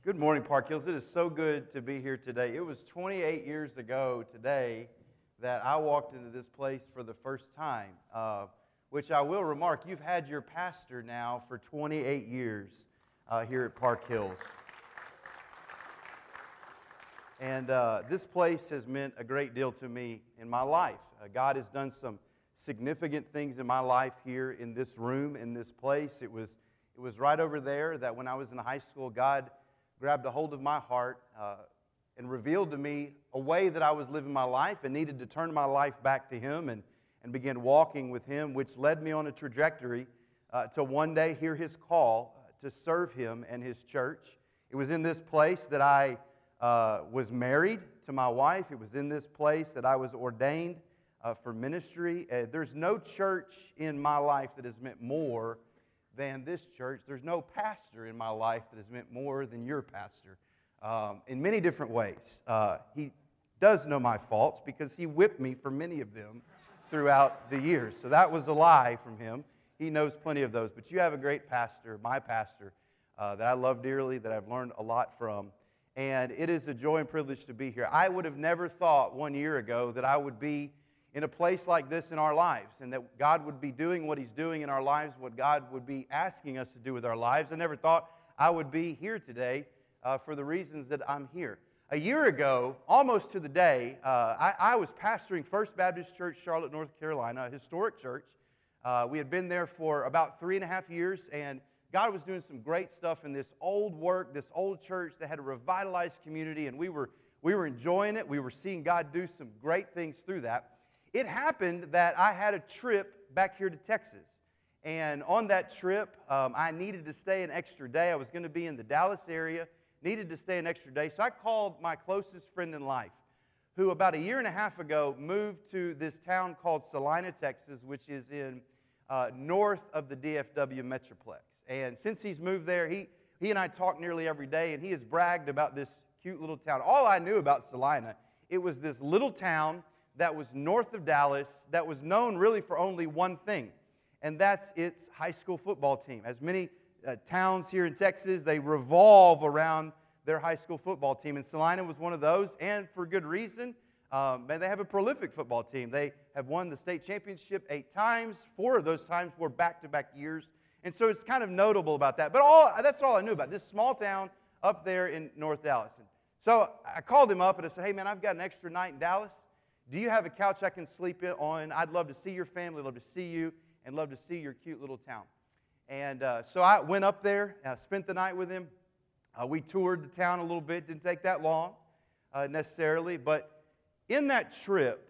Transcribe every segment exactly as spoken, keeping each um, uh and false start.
Good morning, Park Hills. It is so good to be here today. It was twenty-eight years ago today that I walked into this place for the first time, uh, which I will remark, you've had your pastor now for twenty-eight years uh, here at Park Hills. And uh, this place has meant a great deal to me in my life. Uh, God has done some significant things in my life here in this room, in this place. It was, it was right over there that when I was in high school, God grabbed a hold of my heart uh, and revealed to me a way that I was living my life and needed to turn my life back to Him and, and begin walking with Him, which led me on a trajectory uh, to one day hear His call to serve Him and His church. It was in this place that I uh, was married to my wife. It was in this place that I was ordained uh, for ministry. Uh, there's no church in my life that has meant more than this church. There's no pastor in my life that has meant more than your pastor um, in many different ways. Uh, he does know my faults because he whipped me for many of them throughout the years. So that was a lie from him. He knows plenty of those. But you have a great pastor, my pastor, uh, that I love dearly, that I've learned a lot from. And it is a joy and privilege to be here. I would have never thought one year ago that I would be in a place like this in our lives, and that God would be doing what He's doing in our lives, what God would be asking us to do with our lives. I never thought I would be here today uh, for the reasons that I'm here. A year ago, almost to the day, uh, I, I was pastoring First Baptist Church, Charlotte, North Carolina, a historic church. Uh, we had been there for about three and a half years, and God was doing some great stuff in this old work, this old church that had a revitalized community, and we were, we were enjoying it. We were seeing God do some great things through that. It happened that I had a trip back here to Texas, and on that trip, um, I needed to stay an extra day. I was going to be in the Dallas area, needed to stay an extra day, so I called my closest friend in life, who about a year and a half ago moved to this town called Salina, Texas, which is in uh, north of the D F W Metroplex. And since he's moved there, he, he and I talk nearly every day, and he has bragged about this cute little town. All I knew about Salina, it was this little town that was north of Dallas, that was known really for only one thing, and that's its high school football team. As many uh, towns here in Texas, they revolve around their high school football team, and Salina was one of those, and for good reason. Um, and they have a prolific football team. They have won the state championship eight times. Four of those times were back-to-back years, and so it's kind of notable about that. But all that's all I knew about, this small town up there in North Dallas. And so I called him up, and I said, hey, man, I've got an extra night in Dallas. Do you have a couch I can sleep in on? I'd love to see your family, love to see you, and love to see your cute little town. And uh, so I went up there, uh, spent the night with him. Uh, we toured the town a little bit. Didn't take that long uh, necessarily. But in that trip,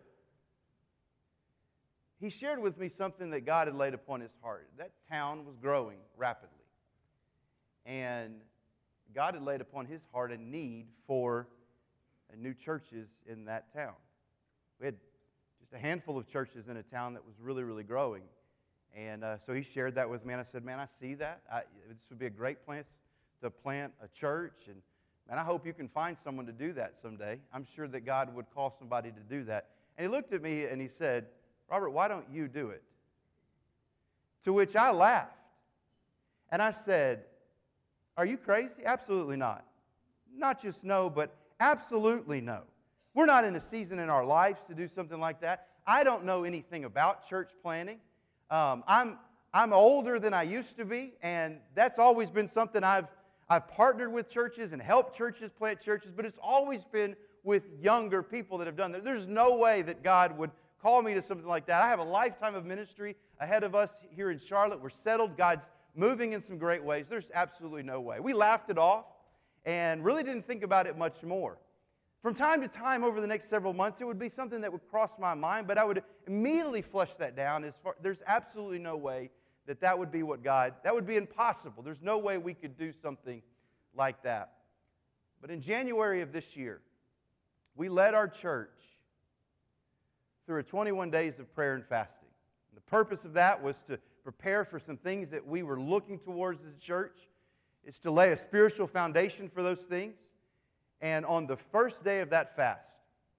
he shared with me something that God had laid upon his heart. That town was growing rapidly. And God had laid upon his heart a need for uh, new churches in that town. We had just a handful of churches in a town that was really, really growing. And uh, so he shared that with me, and I said, man, I see that. I, this would be a great place to plant a church, and man, I hope you can find someone to do that someday. I'm sure that God would call somebody to do that. And he looked at me and he said, Robert, why don't you do it? To which I laughed. And I said, are you crazy? Absolutely not. Not just no, but absolutely no. We're not in a season in our lives to do something like that. I don't know anything about church planning. Um, I'm, I'm older than I used to be, and that's always been something I've, I've partnered with churches and helped churches plant churches, but it's always been with younger people that have done that. There's no way that God would call me to something like that. I have a lifetime of ministry ahead of us here in Charlotte. We're settled. God's moving in some great ways. There's absolutely no way. We laughed it off and really didn't think about it much more. From time to time over the next several months, it would be something that would cross my mind, but I would immediately flush that down. As far, there's absolutely no way that that would be what God, that would be impossible. There's no way we could do something like that. But in January of this year, we led our church through a twenty-one days of prayer and fasting. And the purpose of that was to prepare for some things that we were looking towards as a church. It's to lay a spiritual foundation for those things. And on the first day of that fast,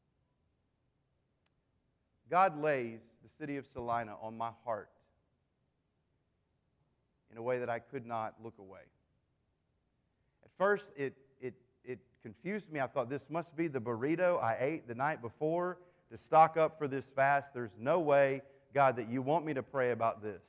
God lays the city of Salina on my heart in a way that I could not look away. At first, it, it, it confused me. I thought, this must be the burrito I ate the night before to stock up for this fast. There's no way, God, that you want me to pray about this.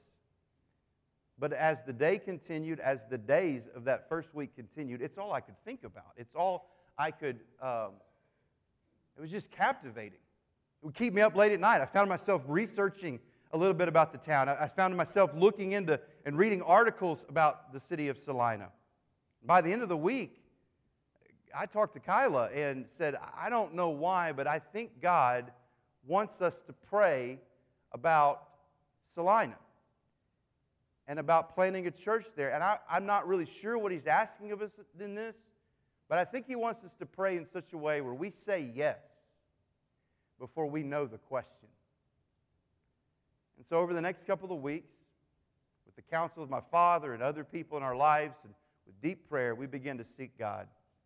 But as the day continued, as the days of that first week continued, it's all I could think about. It's all I could, um, it was just captivating. It would keep me up late at night. I found myself researching a little bit about the town. I found myself looking into and reading articles about the city of Salina. By the end of the week, I talked to Kyla and said, I don't know why, but I think God wants us to pray about Salina and about planting a church there. And I, I'm not really sure what He's asking of us in this, but I think He wants us to pray in such a way where we say yes before we know the question. And so over the next couple of weeks, with the counsel of my father and other people in our lives, and with deep prayer, we began to seek God.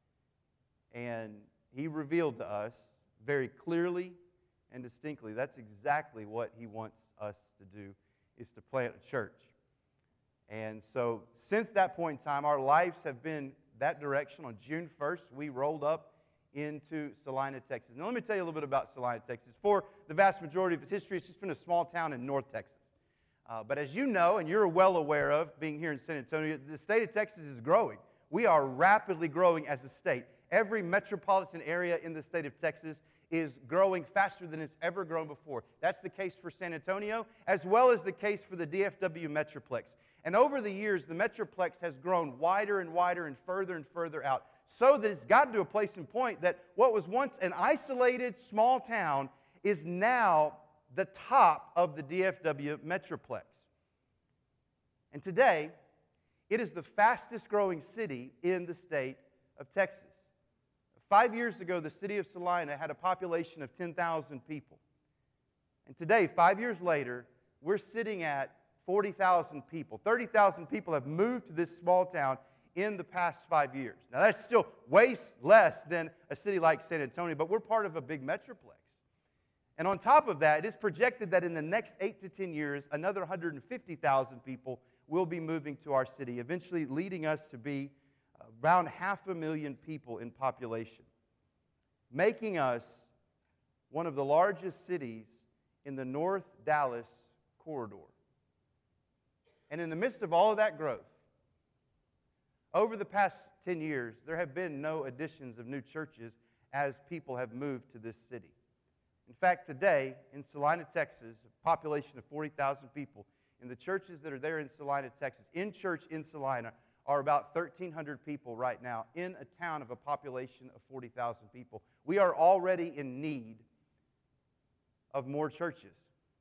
And He revealed to us very clearly and distinctly that's exactly what He wants us to do, is to plant a church. And so since that point in time, our lives have been that direction. On June first, we rolled up into Salina, Texas. Now let me tell you a little bit about Salina, Texas. For the vast majority of its history, it's just been a small town in North Texas. Uh, but as you know, and you're well aware of, being here in San Antonio, the state of Texas is growing. We are rapidly growing as a state. Every metropolitan area in the state of Texas is growing faster than it's ever grown before. That's the case for San Antonio, as well as the case for the D F W Metroplex. And over the years, the Metroplex has grown wider and wider and further and further out, so that it's gotten to a place and point that what was once an isolated small town is now the top of the D F W Metroplex. And today, it is the fastest growing city in the state of Texas. Five years ago, the city of Salina had a population of ten thousand people. And today, five years later, we're sitting at forty thousand people. thirty thousand people have moved to this small town in the past five years. Now, that's still way less than a city like San Antonio, but we're part of a big metroplex. And on top of that, it is projected that in the next eight to ten years, another one hundred fifty thousand people will be moving to our city, eventually leading us to be around half a million people in population, making us one of the largest cities in the North Dallas corridor. And in the midst of all of that growth, over the past ten years, there have been no additions of new churches as people have moved to this city. In fact, today, in Salina, Texas, a population of forty thousand people, in the churches that are there in Salina, Texas, in church in Salina, are about thirteen hundred people right now in a town of a population of forty thousand people. We are already in need of more churches.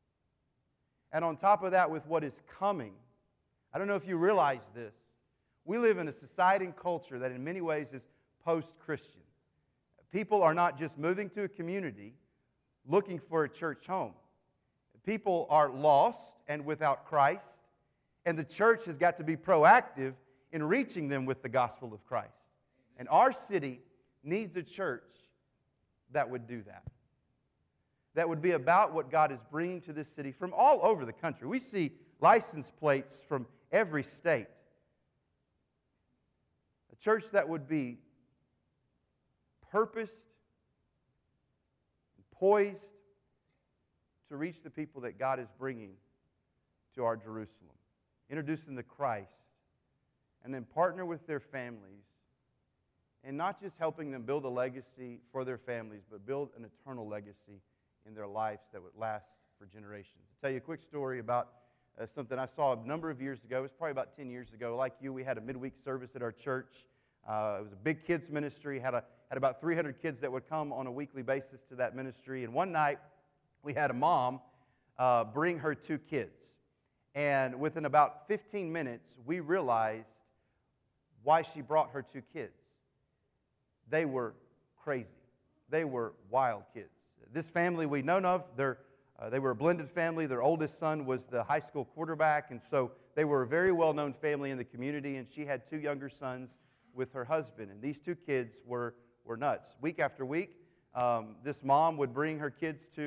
And on top of that, with what is coming, I don't know if you realize this, we live in a society and culture that in many ways is post-Christian. People are not just moving to a community looking for a church home. People are lost and without Christ, and the church has got to be proactive in reaching them with the gospel of Christ. And our city needs a church that would do that. That would be about what God is bringing to this city from all over the country. We see license plates from every state. A church that would be purposed, poised to reach the people that God is bringing to our Jerusalem. Introduce them to Christ, and then partner with their families, and not just helping them build a legacy for their families, but build an eternal legacy in their lives that would last for generations. I'll tell you a quick story about uh, something I saw a number of years ago. It was probably about ten years ago. Like you, we had a midweek service at our church. Uh, it was a big kids ministry, had, a, had about three hundred kids that would come on a weekly basis to that ministry. And one night, we had a mom uh, bring her two kids. And within about fifteen minutes, we realized why she brought her two kids. They were crazy. They were wild kids. This family we'd known of, they're, uh, they were a blended family. Their oldest son was the high school quarterback, and so they were a very well-known family in the community, and she had two younger sons with her husband. And these two kids were, were nuts. Week after week, um, this mom would bring her kids to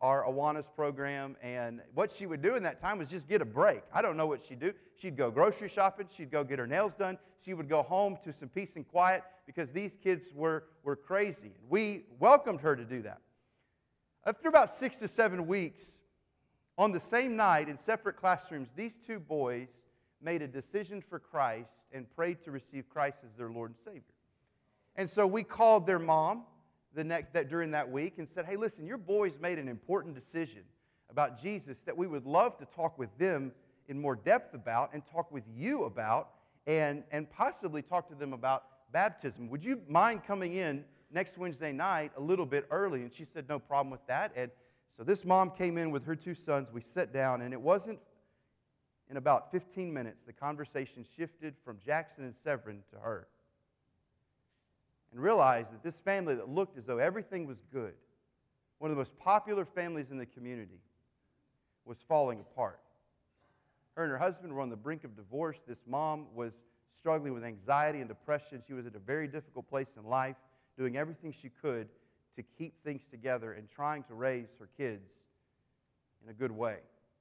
our Awanas program, and what she would do in that time was just get a break. I don't know what she'd do. She'd go grocery shopping. She'd go get her nails done. She would go home to some peace and quiet because these kids were, were crazy. We welcomed her to do that. After about six to seven weeks, on the same night in separate classrooms, these two boys made a decision for Christ and prayed to receive Christ as their Lord and Savior. And so we called their mom the next, that, during that week and said, hey, listen, your boys made an important decision about Jesus that we would love to talk with them in more depth about and talk with you about and, and possibly talk to them about baptism. Would you mind coming in next Wednesday night a little bit early? And she said, no problem with that. And so this mom came in with her two sons. We sat down, and it wasn't in about fifteen minutes, the conversation shifted from Jackson and Severin to her. And realized that this family that looked as though everything was good, one of the most popular families in the community, was falling apart. Her and her husband were on the brink of divorce. This mom was struggling with anxiety and depression. She was at a very difficult place in life, doing everything she could to keep things together and trying to raise her kids in a good way.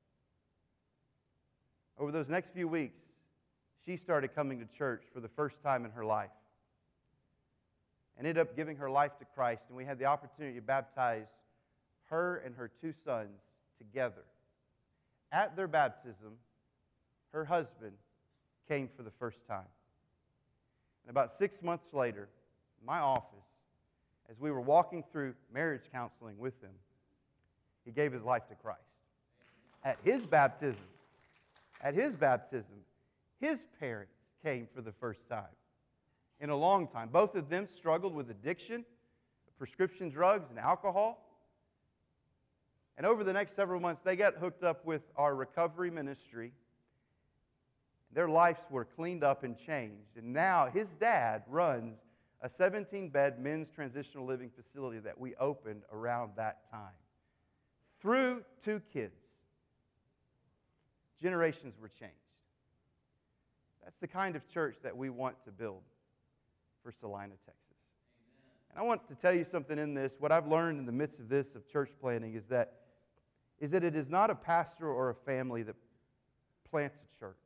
Over those next few weeks, she started coming to church for the first time in her life and ended up giving her life to Christ. And we had the opportunity to baptize her and her two sons together. At their baptism, her husband came for the first time. And about six months later, in my office, as we were walking through marriage counseling with him, he gave his life to Christ. At his baptism, At his baptism, his parents came for the first time in a long time. Both of them struggled with addiction, prescription drugs, and alcohol. And over the next several months, they got hooked up with our recovery ministry. Their lives were cleaned up and changed. And now his dad runs a seventeen-bed men's transitional living facility that we opened around that time. Through two kids, generations were changed. That's the kind of church that we want to build for Salina, Texas. Amen. And I want to tell you something in this. What I've learned in the midst of this, of church planting, is that, is that it is not a pastor or a family that plants a church.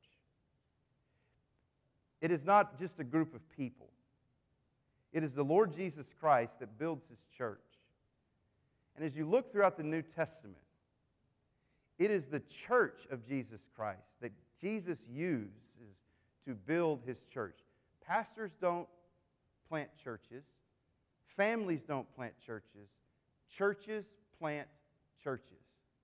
It is not just a group of people. It is the Lord Jesus Christ that builds His church. And as you look throughout the New Testament, it is the church of Jesus Christ that Jesus uses to build His church. Pastors don't plant churches. Families don't plant churches. Churches plant churches.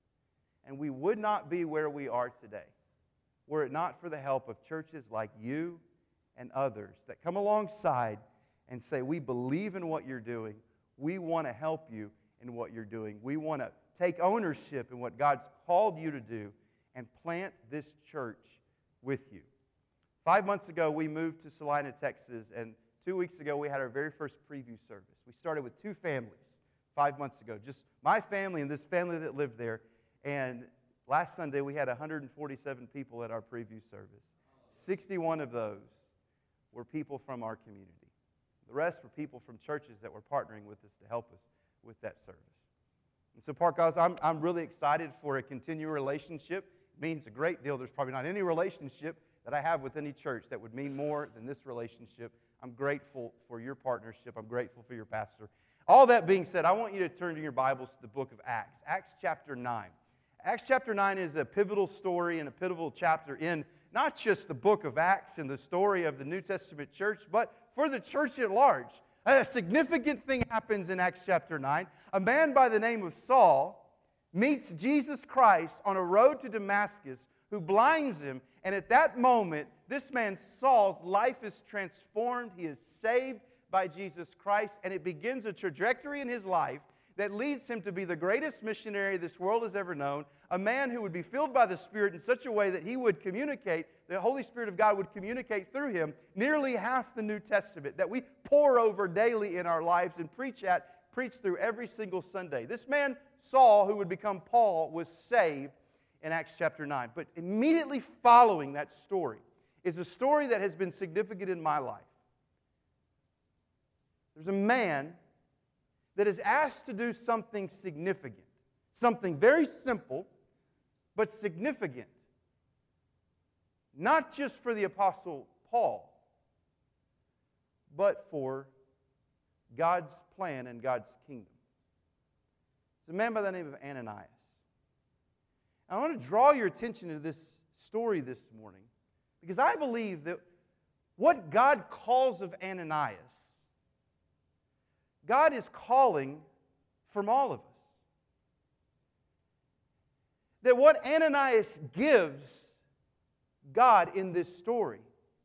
And we would not be where we are today were it not for the help of churches like you and others that come alongside and say, we believe in what you're doing. We want to help you in what you're doing. We want to take ownership in what God's called you to do and plant this church with you. Five months ago, we moved to Salina, Texas, and two weeks ago, we had our very first preview service. We started with two families five months ago, just my family and this family that lived there. And last Sunday, we had one hundred forty-seven people at our preview service. sixty-one of those were people from our community. The rest were people from churches that were partnering with us to help us with that service. And so, Park Guys, I'm, I'm really excited for a continual relationship. It means a great deal. There's probably not any relationship that I have with any church that would mean more than this relationship. I'm grateful for your partnership. I'm grateful for your pastor. All that being said, I want you to turn to your Bibles to the book of Acts, Acts chapter nine. Acts chapter nine is a pivotal story and a pivotal chapter in not just the book of Acts and the story of the New Testament church, but for the church at large. A significant thing happens in Acts chapter nine. A man by the name of Saul meets Jesus Christ on a road to Damascus who blinds him. And at that moment, this man Saul's life is transformed. He is saved by Jesus Christ. And it begins a trajectory in his life that leads him to be the greatest missionary this world has ever known. A man who would be filled by the Spirit in such a way that he would communicate, the Holy Spirit of God would communicate through him nearly half the New Testament that we pore over daily in our lives and preach at, preach through every single Sunday. This man, Saul, who would become Paul, was saved in Acts chapter nine. But immediately following that story is a story that has been significant in my life. There's a man that is asked to do something significant, Something very simple, but significant. Not just for the Apostle Paul, but for God's plan and God's kingdom. It's a man by the name of Ananias. I want to draw your attention to this story this morning because I believe that what God calls of Ananias, God is calling from all of us. That what Ananias gives God in this story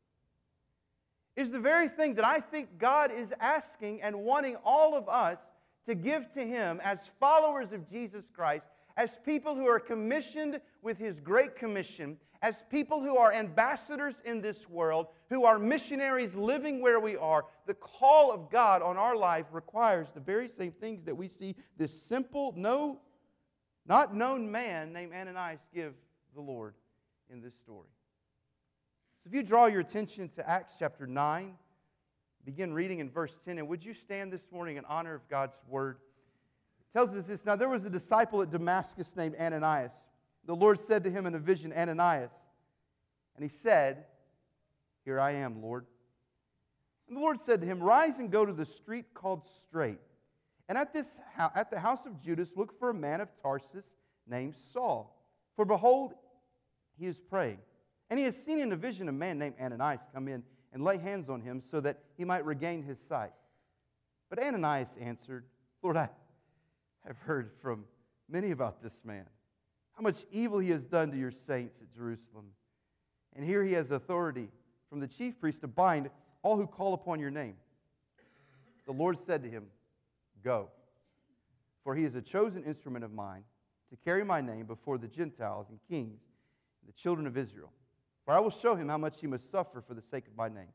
is the very thing that I think God is asking and wanting all of us to give to Him as followers of Jesus Christ, as people who are commissioned with His Great Commission, as people who are ambassadors in this world, who are missionaries living where we are. The call of God on our life requires the very same things that we see this simple, no, not known man named Ananias give the Lord in this story. So if you draw your attention to Acts chapter nine, begin reading in verse ten, and would you stand this morning in honor of God's word? It tells us this, now there was a disciple at Damascus named Ananias. The Lord said to him in a vision, Ananias. And he said, Here I am, Lord. And the Lord said to him, Rise and go to the street called Straight. And at, this, at the house of Judas, look for a man of Tarsus named Saul. For behold, he is praying. And he has seen in a vision a man named Ananias come in and lay hands on him so that he might regain his sight. But Ananias answered, Lord, I have heard from many about this man, how much evil he has done to your saints at Jerusalem. And here he has authority from the chief priest to bind all who call upon your name. The Lord said to him, Go, for he is a chosen instrument of mine to carry my name before the Gentiles and kings and the children of Israel. For I will show him how much he must suffer for the sake of my name.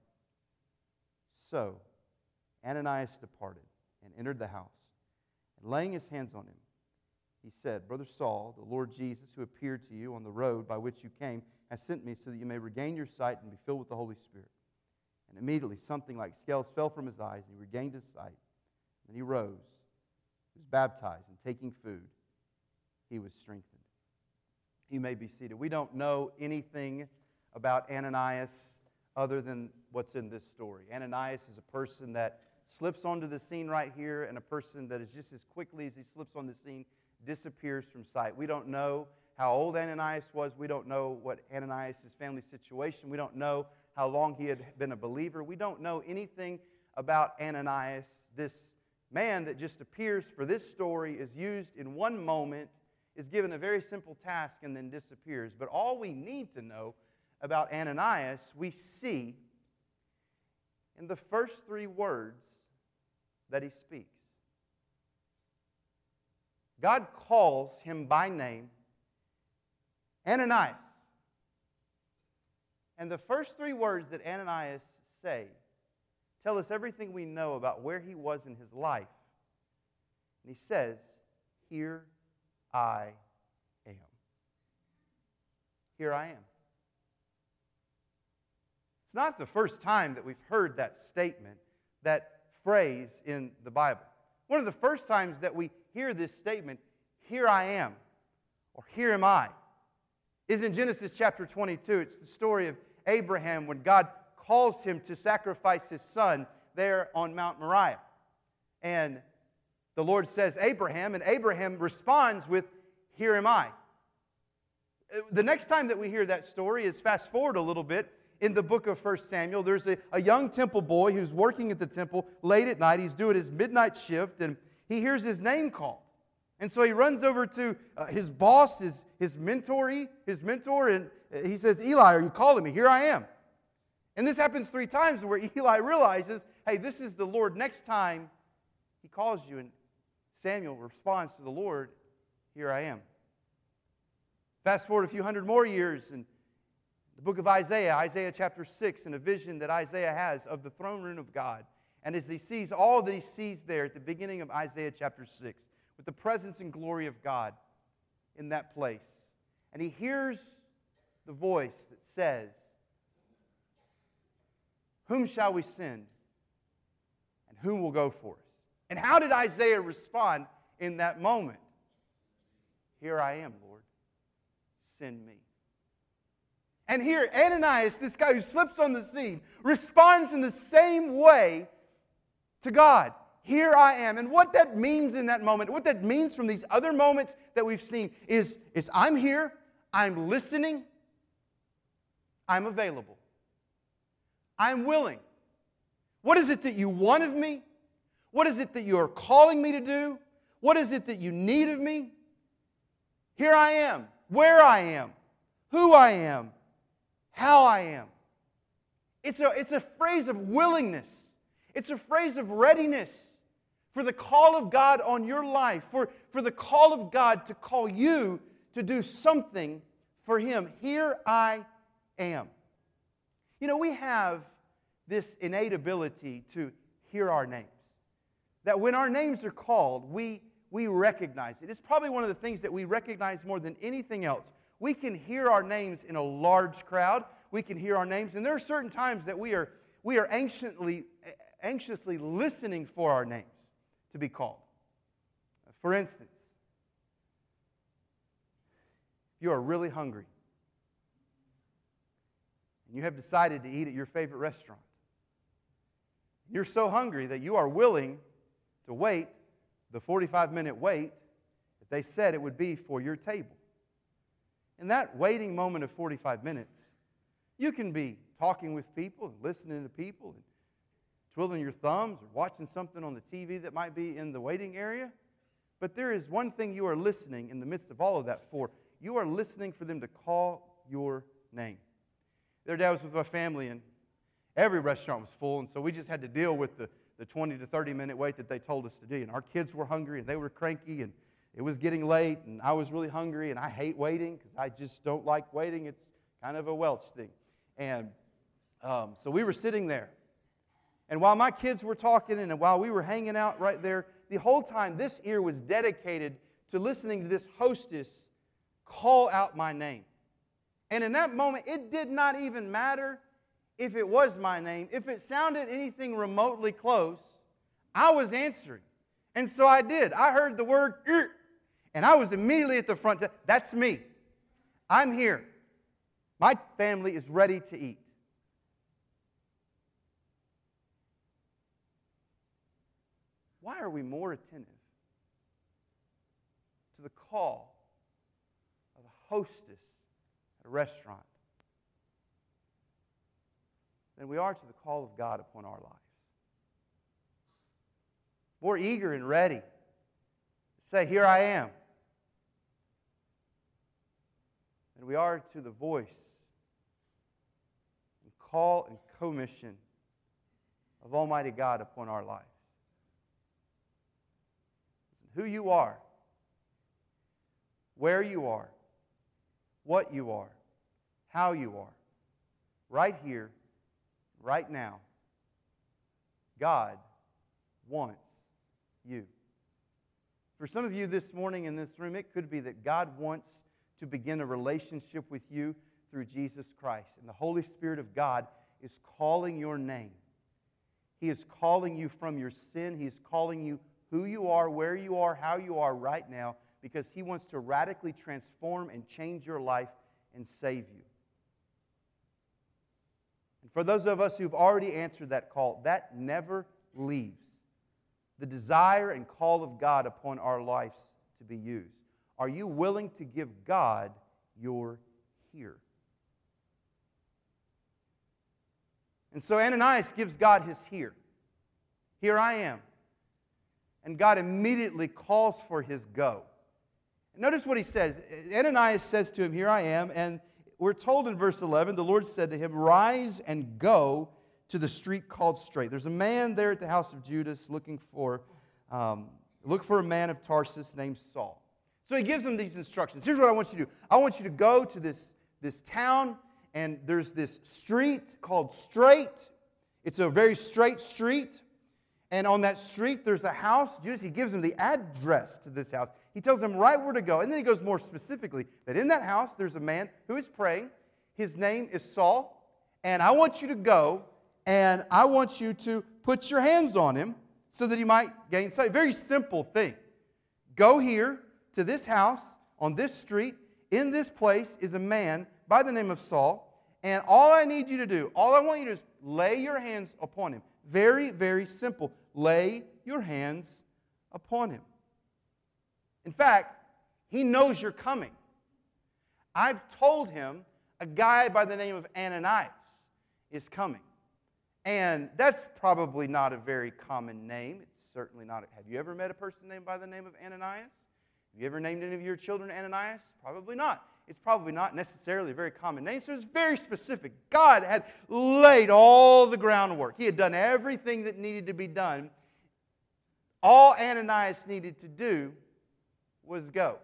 So Ananias departed and entered the house, and laying his hands on him, he said, Brother Saul, the Lord Jesus, who appeared to you on the road by which you came, has sent me so that you may regain your sight and be filled with the Holy Spirit. And immediately something like scales fell from his eyes, and he regained his sight. And he rose, he was baptized, and taking food, he was strengthened. You may be seated. We don't know anything about Ananias other than what's in this story. Ananias is a person that slips onto the scene right here, and a person that is just as quickly as he slips on the scene, disappears from sight. We don't know how old Ananias was. We don't know what Ananias' family situation. We don't know how long he had been a believer. We don't know anything about Ananias. This man that just appears for this story is used in one moment, is given a very simple task, and then disappears. But all we need to know about Ananias, we see in the first three words that he speaks. God calls him by name, Ananias. And the first three words that Ananias say tell us everything we know about where he was in his life. And he says, Here I am. Here I am. It's not the first time that we've heard that statement, that phrase in the Bible. One of the first times that we hear this statement, here I am, or here am I, is in Genesis chapter twenty-two. It's the story of Abraham when God calls him to sacrifice his son there on Mount Moriah. And the Lord says, Abraham, and Abraham responds with, here am I. The next time that we hear that story is fast forward a little bit. In the book of First Samuel, there's a, a young temple boy who's working at the temple late at night. He's doing his midnight shift, and he hears his name called. And so he runs over to uh, his boss, his, his mentor, his mentor, and he says, Eli, are you calling me? Here I am. And this happens three times where Eli realizes, hey, this is the Lord. Next time he calls you, and Samuel responds to the Lord, here I am. Fast forward a few hundred more years, and the book of Isaiah, Isaiah chapter six, and a vision that Isaiah has of the throne room of God. And as he sees all that he sees there at the beginning of Isaiah chapter six, with the presence and glory of God in that place. And he hears the voice that says, whom shall we send? And whom will go for us? And how did Isaiah respond in that moment? Here I am, Lord. Send me. And here, Ananias, this guy who slips on the scene, responds in the same way to God. Here I am. And what that means in that moment, what that means from these other moments that we've seen is, is I'm here, I'm listening, I'm available. I'm willing. What is it that you want of me? What is it that you are calling me to do? What is it that you need of me? Here I am, where I am, who I am, how I am. It's a, it's a phrase of willingness. It's a phrase of readiness for the call of God on your life, for, for the call of God to call you to do something for Him. Here I am. You know, we have this innate ability to hear our names. That when our names are called, we, we recognize it. It's probably one of the things that we recognize more than anything else. We can hear our names in a large crowd. We can hear our names. And there are certain times that we are, we are anxiously, anxiously listening for our names to be called. For instance, if you are really hungry, and you have decided to eat at your favorite restaurant, you're so hungry that you are willing to wait the forty-five minute wait that they said it would be for your table. In that waiting moment of forty-five minutes, you can be talking with people and listening to people and twiddling your thumbs or watching something on the T V that might be in the waiting area. But there is one thing you are listening in the midst of all of that for. You are listening for them to call your name. The other day I was with my family and every restaurant was full, and so we just had to deal with the, the twenty to thirty minute wait that they told us to do. And our kids were hungry and they were cranky and it was getting late and I was really hungry and I hate waiting because I just don't like waiting. It's kind of a Welch thing. And um, so we were sitting there. And while my kids were talking and while we were hanging out right there, the whole time this ear was dedicated to listening to this hostess call out my name. And in that moment, it did not even matter if it was my name. If it sounded anything remotely close, I was answering. And so I did. I heard the word, er, and I was immediately at the front. That's me. I'm here. My family is ready to eat. Why are we more attentive to the call of a hostess at a restaurant than we are to the call of God upon our lives? More eager and ready to say, here I am, than we are to the voice and call and commission of Almighty God upon our lives. Who you are, where you are, what you are, how you are, right here, right now, God wants you. For some of you this morning in this room, it could be that God wants to begin a relationship with you through Jesus Christ. And the Holy Spirit of God is calling your name. He is calling you from your sin. He is calling you who you are, where you are, how you are right now, because He wants to radically transform and change your life and save you. And for those of us who've already answered that call, that never leaves. The desire and call of God upon our lives to be used. Are you willing to give God your here? And so Ananias gives God his here. Here I am. And God immediately calls for his go. Notice what he says. Ananias says to him, here I am. And we're told in verse eleven, the Lord said to him, rise and go to the street called Straight. There's a man there at the house of Judas looking for, um, look for a man of Tarsus named Saul. So he gives him these instructions. Here's what I want you to do. I want you to go to this, this town, and there's this street called Straight. It's a very straight street. And on that street, there's a house. Judas, he gives him the address to this house. He tells him right where to go. And then he goes more specifically that in that house, there's a man who is praying. His name is Saul. And I want you to go, and I want you to put your hands on him so that he might gain sight. Very simple thing. Go here to this house. on this street, in this place, is a man by the name of Saul, and all I need you to do, all I want you to do is lay your hands upon him. Very, very simple. Lay your hands upon him. In fact, he knows you're coming. I've told him a guy by the name of Ananias is coming. And that's probably not a very common name. It's certainly not. A, have you ever met a person named by the name of Ananias? Have you ever named any of your children Ananias? Probably not. It's probably not necessarily a very common name, so it's very specific. God had laid all the groundwork. He had done everything that needed to be done. All Ananias needed to do was go.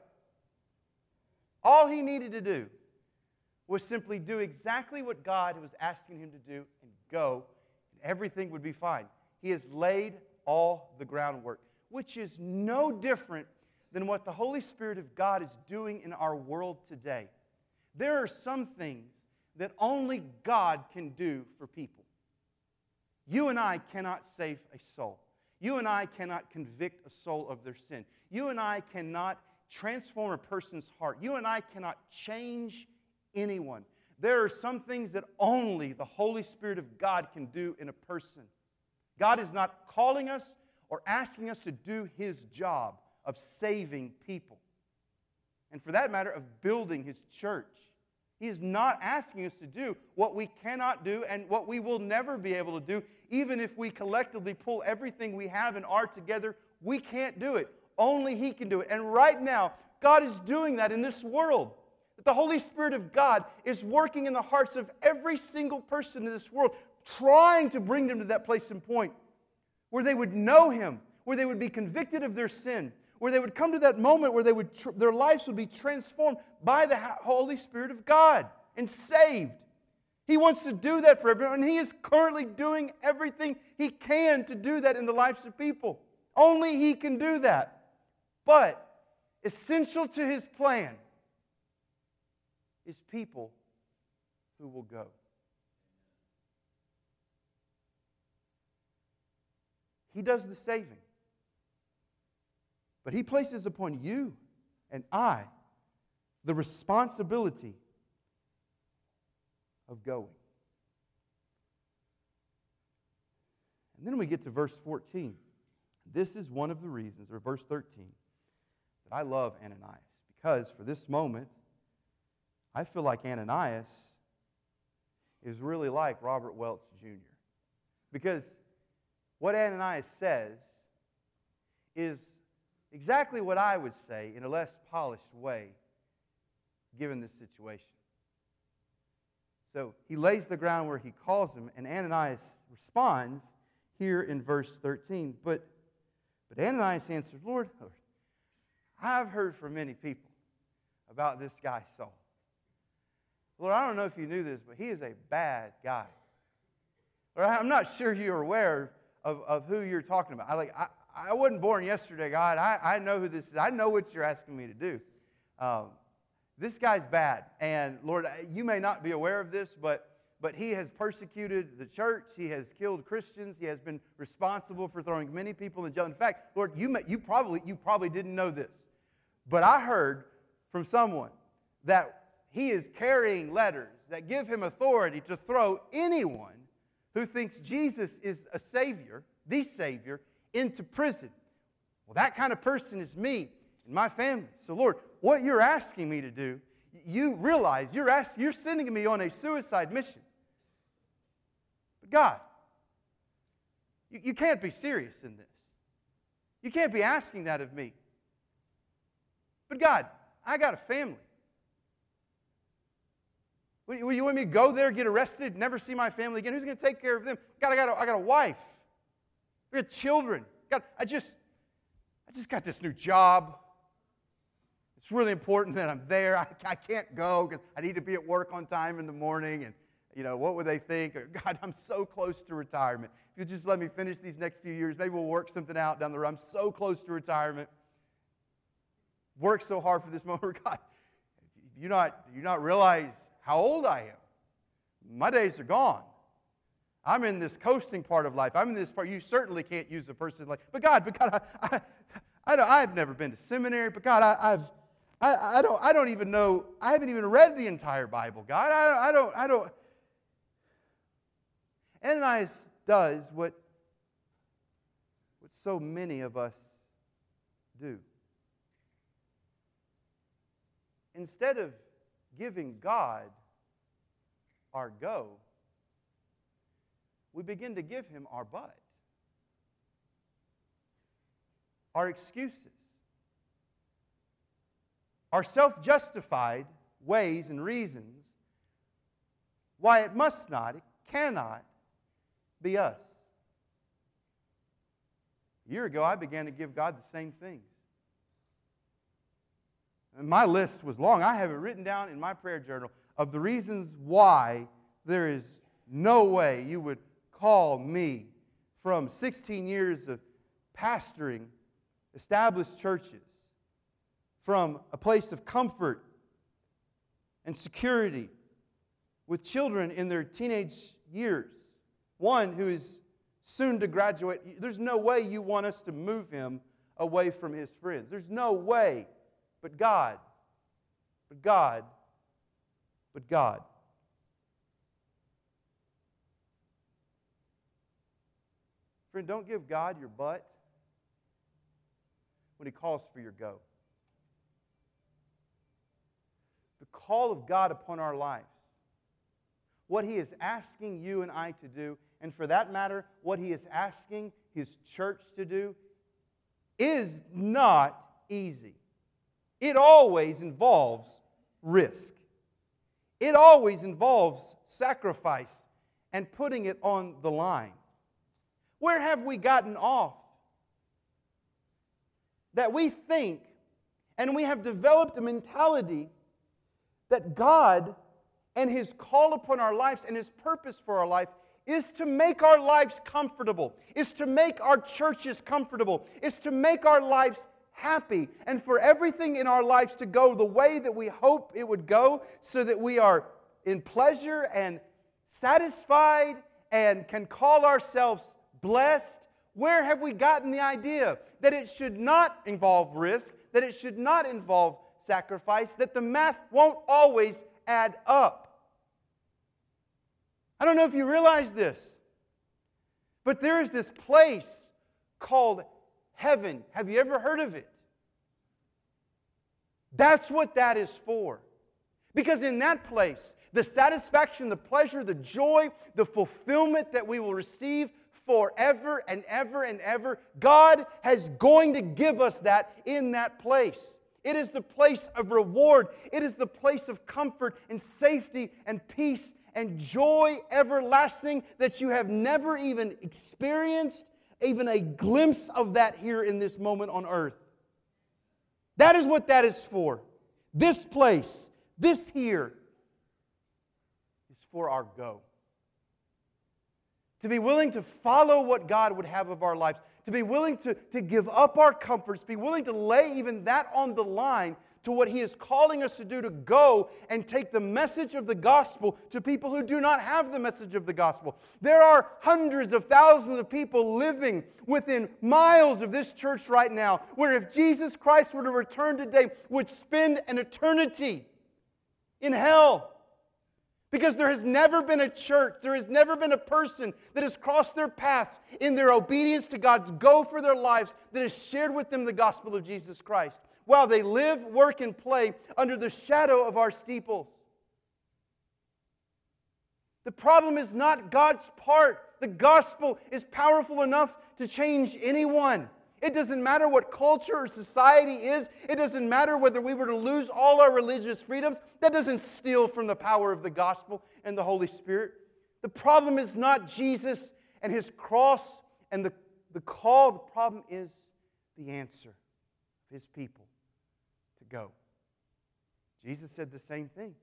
All he needed to do was simply do exactly what God was asking him to do and go, and everything would be fine. He has laid all the groundwork, which is no different than what the Holy Spirit of God is doing in our world today. There are some things that only God can do for people. You and I cannot save a soul. You and I cannot convict a soul of their sin. You and I cannot transform a person's heart. You and I cannot change anyone. There are some things that only the Holy Spirit of God can do in a person. God is not calling us or asking us to do His job of saving people. And for that matter, of building His church. He is not asking us to do what we cannot do and what we will never be able to do. Even if we collectively pull everything we have and are together, we can't do it. Only He can do it. And right now, God is doing that in this world. That the Holy Spirit of God is working in the hearts of every single person in this world, trying to bring them to that place and point where they would know Him, where they would be convicted of their sin, where they would come to that moment where they would tr- their lives would be transformed by the Holy Spirit of God and saved. He wants to do that for everyone, and He is currently doing everything He can to do that in the lives of people. Only He can do that. But essential to His plan is people who will go. He does the saving. But He places upon you and I the responsibility of going. And then we get to verse fourteen. This is one of the reasons, or verse thirteen, that I love Ananias. Because for this moment, I feel like Ananias is really like Robert Welch Junior Because what Ananias says is exactly what I would say in a less polished way, given this situation. So he lays the ground where he calls him, and Ananias responds here in verse thirteen. But, but Ananias answered, Lord, Lord, I've heard from many people about this guy Saul. Lord, I don't know if you knew this, but he is a bad guy. Lord, I'm not sure you're aware of, of who you're talking about. I like I, I wasn't born yesterday, God. I, I know who this is. I know what you're asking me to do. Um, this guy's bad. And Lord, you may not be aware of this, but, but he has persecuted the church. He has killed Christians. He has been responsible for throwing many people in jail. In fact, Lord, you, may, you, probably, you probably didn't know this. But I heard from someone that he is carrying letters that give him authority to throw anyone who thinks Jesus is a Savior, the Savior, into prison. Well, that kind of person is me and my family. So, Lord, what you're asking me to do, you realize you're asking, you're sending me on a suicide mission. But God, you, you can't be serious in this. You can't be asking that of me. But God, I got a family. Will you want me to go there, get arrested, never see my family again? Who's going to take care of them? God, I got a, I got a wife. We got children. God, I just, I just got this new job. It's really important that I'm there. I, I can't go because I need to be at work on time in the morning. And, you know, what would they think? Or, God, I'm so close to retirement. If you just let me finish these next few years, maybe we'll work something out down the road. I'm so close to retirement. Worked so hard for this moment. God, you not, you not realize how old I am. My days are gone. I'm in this coasting part of life. I'm in this part. You certainly can't use a person like, but God, but God, I, I, I I've never been to seminary, but God, I, I've, I, I, don't, I don't even know, I haven't even read the entire Bible, God. I, I don't, I don't. Ananias does what, what so many of us do. Instead of giving God our go, we begin to give Him our but, our excuses, our self-justified ways and reasons why it must not, it cannot be us. A year ago, I began to give God the same things. And my list was long. I have it written down in my prayer journal of the reasons why there is no way you would call me from sixteen years of pastoring established churches, from a place of comfort and security with children in their teenage years, one who is soon to graduate. There's no way you want us to move him away from his friends. There's no way. But God, but God, but God. Friend, don't give God your butt when He calls for your go. The call of God upon our lives, what He is asking you and I to do, and for that matter, what He is asking His church to do, is not easy. It always involves risk. It always involves sacrifice and putting it on the line. Where have we gotten off? That we think and we have developed a mentality that God and His call upon our lives and His purpose for our life is to make our lives comfortable, is to make our churches comfortable, is to make our lives happy, and for everything in our lives to go the way that we hope it would go, so that we are in pleasure and satisfied and can call ourselves blessed. Where have we gotten the idea that it should not involve risk, that it should not involve sacrifice, that the math won't always add up? I don't know if you realize this, but there is this place called heaven. Have you ever heard of it? That's what that is for. Because in that place, the satisfaction, the pleasure, the joy, the fulfillment that we will receive forever and ever and ever, God is going to give us that in that place. It is the place of reward. It is the place of comfort and safety and peace and joy everlasting that you have never even experienced, even a glimpse of that here in this moment on earth. That is what that is for. This place, this here, is for our go. To be willing to follow what God would have of our lives, to be willing to, to give up our comforts, be willing to lay even that on the line to what He is calling us to do, to go and take the message of the gospel to people who do not have the message of the gospel. There are hundreds of thousands of people living within miles of this church right now, where if Jesus Christ were to return today, would spend an eternity in hell. Because there has never been a church, there has never been a person that has crossed their paths in their obedience to God's go for their lives that has shared with them the gospel of Jesus Christ, while they live, work, and play under the shadow of our steeples. The problem is not God's part. The gospel is powerful enough to change anyone. It doesn't matter what culture or society is. It doesn't matter whether we were to lose all our religious freedoms. That doesn't steal from the power of the gospel and the Holy Spirit. The problem is not Jesus and His cross and the, the call. The problem is the answer of His people to go. Jesus said the same thing.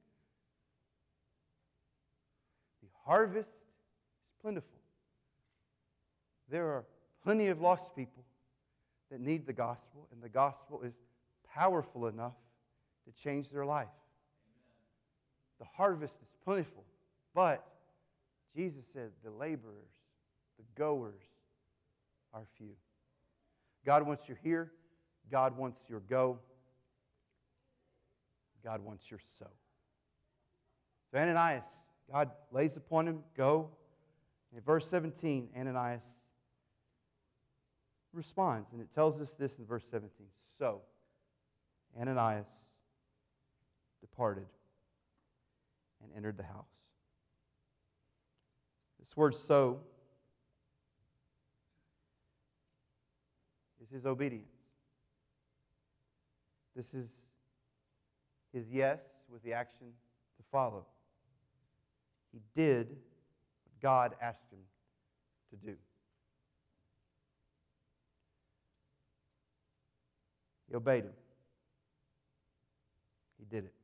The harvest is plentiful. There are plenty of lost people that need the gospel, and the gospel is powerful enough to change their life. The harvest is plentiful, but Jesus said the laborers, the goers, are few. God wants you here. God wants your go. God wants your so. So Ananias, God lays upon him, go. In verse seventeen, Ananias responds, and it tells us this in verse seventeen. So Ananias departed and entered the house. This word so is his obedience. This is his yes with the action to follow. He did what God asked him to do. He obeyed him. He did it.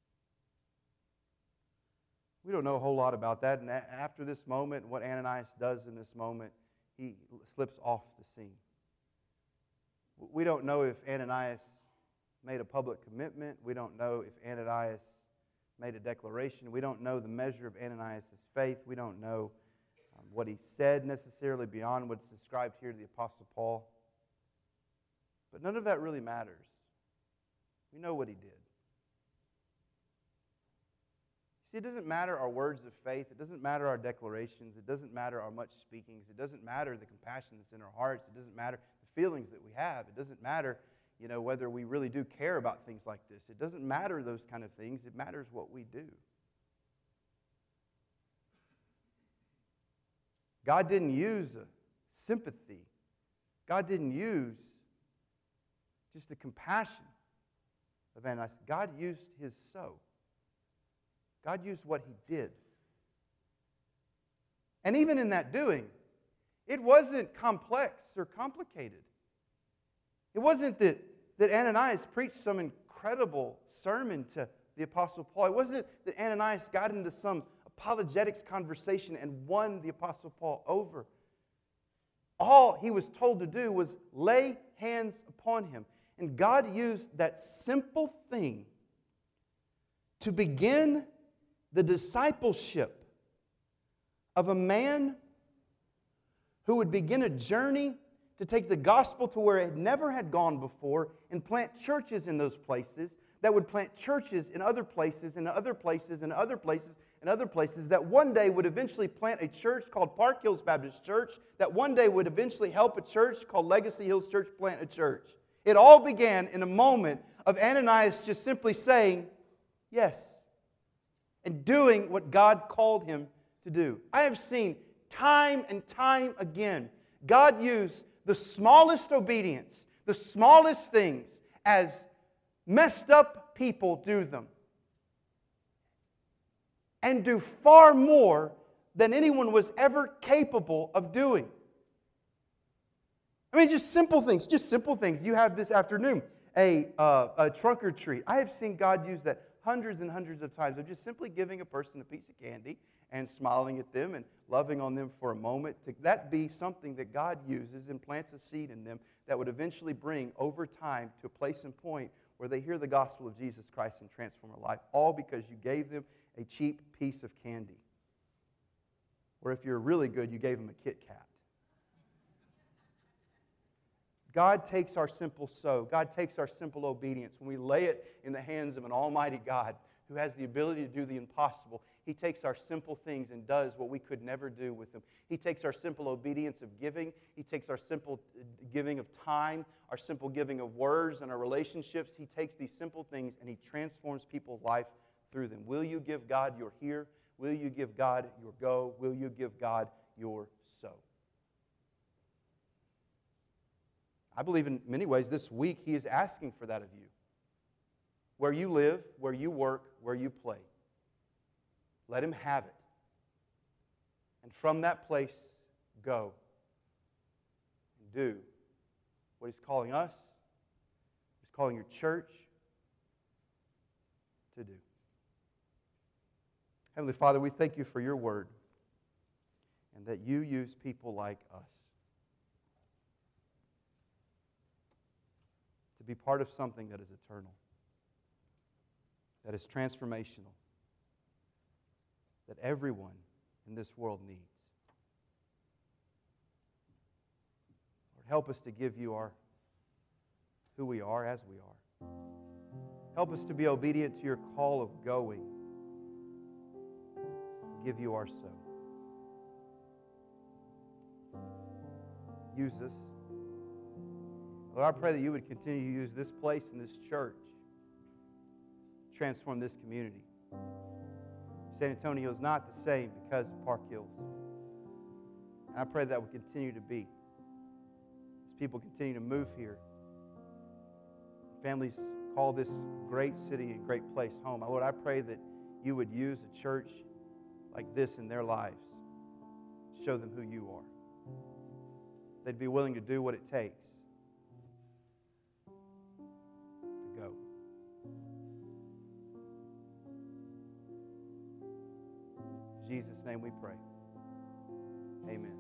We don't know a whole lot about that, and after this moment, what Ananias does in this moment, he slips off the scene. We don't know if Ananias made a public commitment. We don't know if Ananias made a declaration. We don't know the measure of Ananias' faith. We don't know um, what he said necessarily beyond what's described here to the Apostle Paul. But none of that really matters. We know what he did. See, it doesn't matter our words of faith. It doesn't matter our declarations. It doesn't matter our much speakings. It doesn't matter the compassion that's in our hearts. It doesn't matter the feelings that we have. It doesn't matter, you know, whether we really do care about things like this. It doesn't matter those kind of things. It matters what we do. God didn't use sympathy. God didn't use just the compassion of Ananias. God used his so. God used what he did. And even in that doing, it wasn't complex or complicated. It wasn't that, that Ananias preached some incredible sermon to the Apostle Paul. It wasn't that Ananias got into some apologetics conversation and won the Apostle Paul over. All he was told to do was lay hands upon him. And God used that simple thing to begin the discipleship of a man who would begin a journey to take the gospel to where it never had gone before and plant churches in those places, that would plant churches in other places, and other places, and other places, and other places, that one day would eventually plant a church called Park Hills Baptist Church, that one day would eventually help a church called Legacy Hills Church plant a church. It all began in a moment of Ananias just simply saying yes and doing what God called him to do. I have seen time and time again God use the smallest obedience, the smallest things, as messed up people do them, and do far more than anyone was ever capable of doing. I mean, just simple things, just simple things. You have this afternoon a, uh, a trunk or treat. I have seen God use that hundreds and hundreds of times of just simply giving a person a piece of candy and smiling at them and loving on them for a moment. To that be something that God uses and plants a seed in them that would eventually bring over time to a place and point where they hear the gospel of Jesus Christ and transform their life, all because you gave them a cheap piece of candy. Or if you're really good, you gave them a Kit Kat. God takes our simple so. God takes our simple obedience. When we lay it in the hands of an almighty God who has the ability to do the impossible, He takes our simple things and does what we could never do with them. He takes our simple obedience of giving. He takes our simple giving of time, our simple giving of words and our relationships. He takes these simple things and He transforms people's life through them. Will you give God your here? Will you give God your go? Will you give God your so? I believe in many ways this week He is asking for that of you. Where you live, where you work, where you play. Let Him have it. And from that place, go and do what He's calling us, He's calling your church to do. Heavenly Father, we thank You for Your word and that You use people like us to be part of something that is eternal, that is transformational, that everyone in this world needs. Lord, help us to give You our who we are as we are. Help us to be obedient to your call of going. Give you our so. Use us. Lord, I pray that you would continue to use this place and this church to transform this community. San Antonio is not the same because of Park Hills. And I pray that would continue to be. As people continue to move here, families call this great city and great place home. Lord, I pray that you would use a church like this in their lives. Show them who you are. They'd be willing to do what it takes to go. In Jesus' name we pray. Amen.